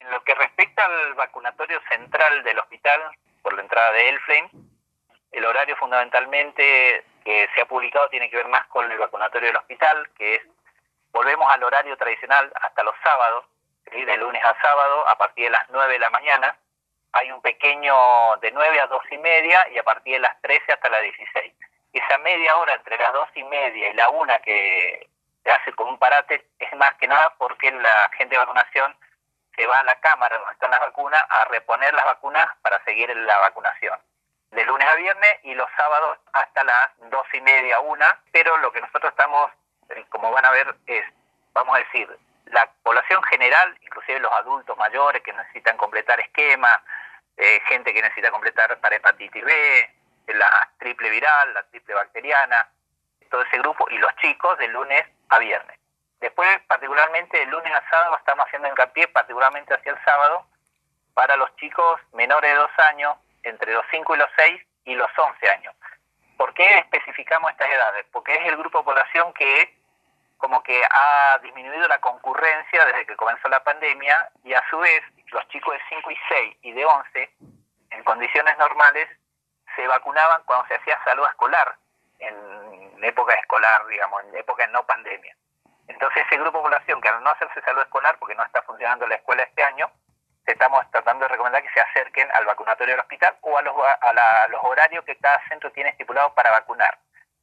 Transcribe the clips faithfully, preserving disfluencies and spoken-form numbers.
En lo que respecta al vacunatorio central del hospital, por la entrada de Elflame, el horario fundamentalmente que se ha publicado tiene que ver más con el vacunatorio del hospital, que es, volvemos al horario tradicional hasta los sábados, ¿sí? De lunes a sábado, a partir de las nueve de la mañana. Hay un pequeño de nueve a dos y media y a partir de las trece hasta las dieciséis. Esa media hora entre las dos y media y la una que se hace con un parate es más que nada porque la gente de vacunación se va a la cámara donde están las vacunas a reponer las vacunas para seguir la vacunación. De lunes a viernes y los sábados hasta las dos y media, una, pero lo que nosotros estamos, como van a ver, es, vamos a decir, la población general, inclusive los adultos mayores que necesitan completar esquemas, eh, gente que necesita completar para hepatitis B, la triple viral, la triple bacteriana, todo ese grupo, y los chicos de lunes a viernes. Después, particularmente, de lunes a sábado estamos haciendo hincapié, particularmente hacia el sábado, para los chicos menores de dos años, entre los cinco y los seis y los once años. ¿Por qué especificamos estas edades? Porque es el grupo de población que como que ha disminuido la concurrencia desde que comenzó la pandemia, y a su vez los chicos de cinco y seis y de once, en condiciones normales, se vacunaban cuando se hacía salud escolar, en época escolar, digamos, en época de no pandemia. Entonces ese grupo de población que al no hacerse salud escolar, porque no está funcionando la escuela este año, estamos tratando de recomendar que se acerquen al vacunatorio del hospital o a los, a la, a los horarios que cada centro tiene estipulados para vacunar.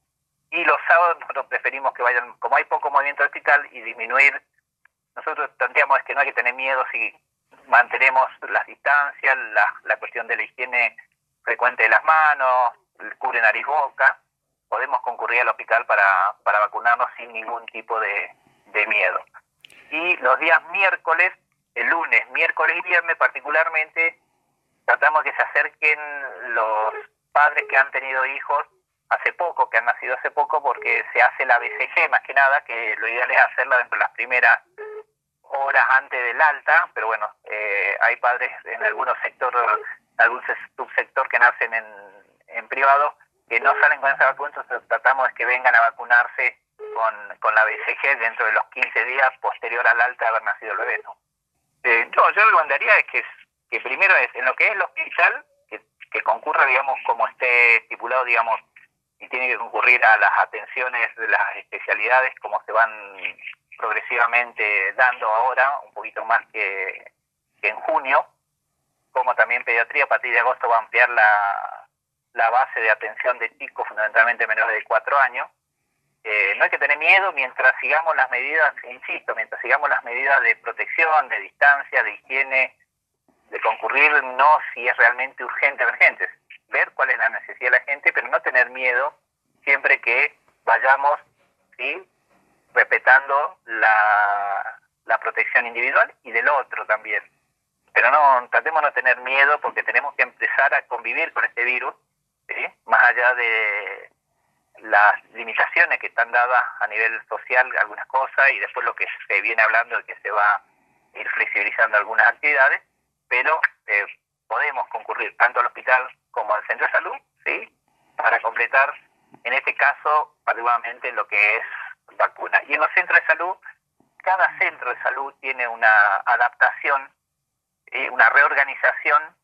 Y los sábados nosotros preferimos que vayan, como hay poco movimiento del hospital, y disminuir, nosotros planteamos que no hay que tener miedo si mantenemos las distancias, la, la cuestión de la higiene frecuente de las manos, el cubre nariz boca, podemos concurrir al hospital para, para vacunarnos sin ningún tipo de, de miedo. Y los días miércoles, el lunes, miércoles y viernes particularmente, tratamos que se acerquen los padres que han tenido hijos hace poco, que han nacido hace poco, porque se hace la B C G más que nada, que lo ideal es hacerla dentro de las primeras horas antes del alta, pero bueno, eh, hay padres en algunos sectores, algún subsector que nacen en, en privado, que no salen con esa vacuna, entonces tratamos de que vengan a vacunarse con, con la B C G dentro de los quince días posterior al alta de haber nacido el bebé, ¿no? Eh, no, yo lo que mandaría es que, que primero es, en lo que es el hospital, que, que concurra, digamos, como esté estipulado, digamos, y tiene que concurrir a las atenciones de las especialidades como se van progresivamente dando ahora, un poquito más que, que en junio, como también pediatría. A partir de agosto va a ampliar la, la base de atención de chicos, fundamentalmente menores de cuatro años. Eh, no hay que tener miedo mientras sigamos las medidas, insisto, mientras sigamos las medidas de protección, de distancia, de higiene, de concurrir, no si es realmente urgente, emergente, ver cuál es la necesidad de la gente, pero no tener miedo siempre que vayamos, ¿sí?, respetando la, la protección individual y del otro también. Pero no, tratemos de no tener miedo, porque tenemos que empezar a convivir con este virus, ¿sí?, más allá de las limitaciones que están dadas a nivel social, algunas cosas, y después lo que se viene hablando de que se va a ir flexibilizando algunas actividades, pero eh, podemos concurrir tanto al hospital como al centro de salud, ¿sí?, para completar, en este caso, particularmente lo que es vacuna. Y en los centros de salud, cada centro de salud tiene una adaptación, ¿sí?, una reorganización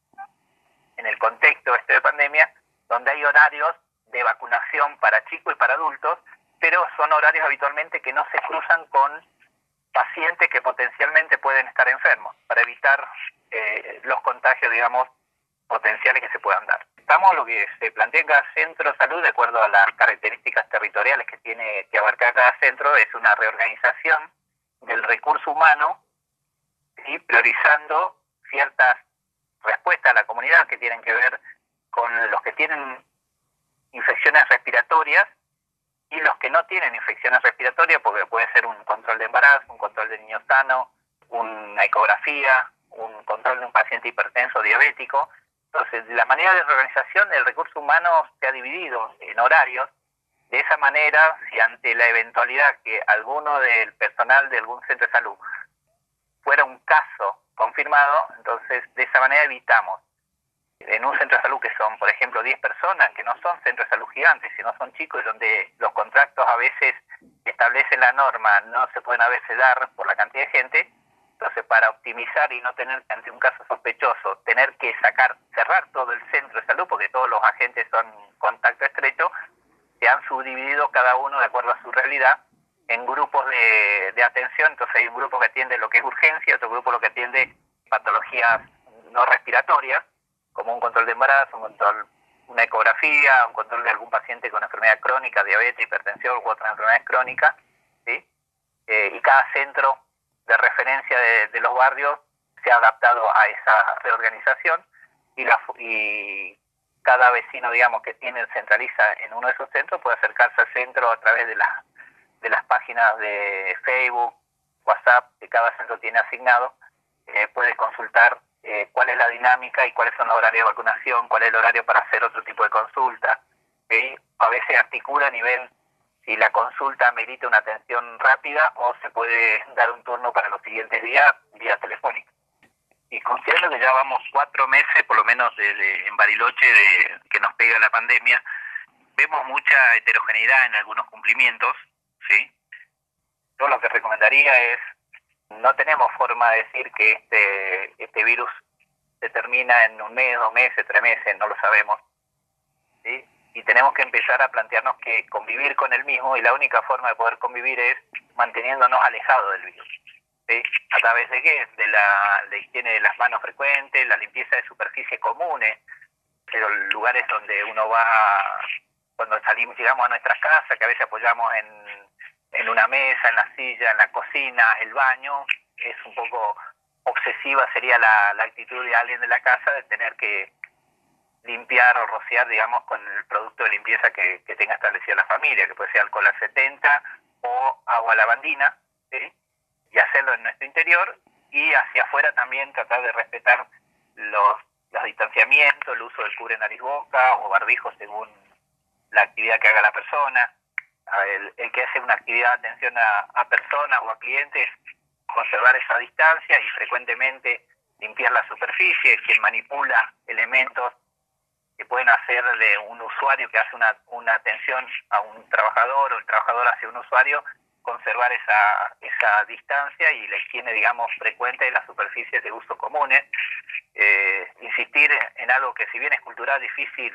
en el contexto este de pandemia, donde hay horarios de vacunación para chicos y para adultos, pero son horarios habitualmente que no se cruzan con pacientes que potencialmente pueden estar enfermos, para evitar eh, los contagios, digamos, potenciales que se puedan dar. Estamos lo que se plantea en cada centro de salud, de acuerdo a las características territoriales que tiene que abarcar cada centro, es una reorganización del recurso humano, ¿sí?, priorizando ciertas respuestas a la comunidad que tienen que ver con los que tienen infecciones respiratorias y los que no tienen infecciones respiratorias, porque puede ser un control de embarazo, un control de niño sano, una ecografía, un control de un paciente hipertenso o diabético. Entonces, de la manera de reorganización, el recurso humano se ha dividido en horarios. De esa manera, si ante la eventualidad que alguno del personal de algún centro de salud fuera un caso confirmado, entonces de esa manera evitamos en un centro de salud que son, por ejemplo, diez personas, que no son centros de salud gigantes, sino son chicos, donde los contratos a veces establecen la norma, no se pueden a veces dar por la cantidad de gente, Entonces, para optimizar y no tener que, ante un caso sospechoso, tener que sacar, cerrar todo el centro de salud, porque todos los agentes son contacto estrecho, se han subdividido cada uno de acuerdo a su realidad en grupos de, de atención. Entonces hay un grupo que atiende lo que es urgencia, otro grupo lo que atiende patologías no respiratorias, como un control de embarazo, un control, una ecografía, un control de algún paciente con enfermedad crónica, diabetes, hipertensión u otras enfermedades crónicas, ¿sí? Eh, y cada centro de referencia de, de los barrios se ha adaptado a esa reorganización y, la, y cada vecino, digamos, que tiene centraliza en uno de esos centros puede acercarse al centro a través de, la, de las páginas de Facebook, WhatsApp que cada centro tiene asignado, eh, puede consultar eh, cuál es la dinámica y cuáles son los horarios de vacunación, cuál es el horario para hacer otro tipo de consulta. ¿Sí? A veces articula a nivel si la consulta amerita una atención rápida o se puede dar un turno para los siguientes días vía telefónica. Y considerando que ya vamos cuatro meses, por lo menos desde en Bariloche, de que nos pega la pandemia, vemos mucha heterogeneidad en algunos cumplimientos, ¿sí? Yo lo que recomendaría es, no tenemos forma de decir que este, este virus se termina en un mes, dos meses, tres meses, no lo sabemos, ¿sí? Y tenemos que empezar a plantearnos que convivir con el mismo, y la única forma de poder convivir es manteniéndonos alejados del virus. ¿Sí? ¿A través de qué? De la, la higiene de las manos frecuente, la limpieza de superficies comunes, pero lugares donde uno va, cuando salimos, llegamos a nuestras casas, que a veces apoyamos en, en una mesa, en la silla, en la cocina, el baño, es un poco obsesiva, sería la, la actitud de alguien de la casa de tener que limpiar o rociar, digamos, con el producto de limpieza que, que tenga establecida la familia, que puede ser alcohol a setenta o agua lavandina, ¿sí? Y hacerlo en nuestro interior, y hacia afuera también tratar de respetar los, los distanciamientos, el uso del cubre nariz boca o barbijo según la actividad que haga la persona. El, el que hace una actividad de atención a, a personas o a clientes, conservar esa distancia y frecuentemente limpiar la superficie. Quien manipula elementos que pueden hacer de un usuario que hace una, una atención a un trabajador o el trabajador hacia un usuario, conservar esa, esa distancia y la higiene, digamos, frecuente de las superficies de uso comunes. Eh, insistir en algo que, si bien es cultural, difícil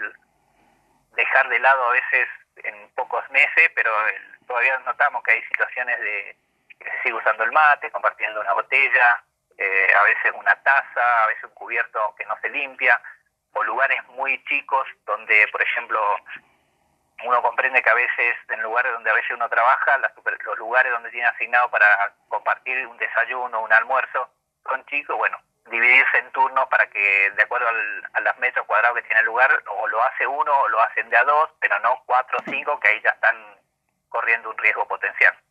dejar de lado a veces en pocos meses, pero el, todavía notamos que hay situaciones de que se sigue usando el mate, compartiendo una botella, eh, a veces una taza, a veces un cubierto que no se limpia, o lugares muy chicos donde, por ejemplo, uno comprende que a veces, en lugares donde a veces uno trabaja, las super, los lugares donde tiene asignado para compartir un desayuno, un almuerzo, son chicos, bueno, dividirse en turnos para que, de acuerdo al, a los metros cuadrados que tiene el lugar, o lo hace uno o lo hacen de a dos, pero no cuatro o cinco, que ahí ya están corriendo un riesgo potencial.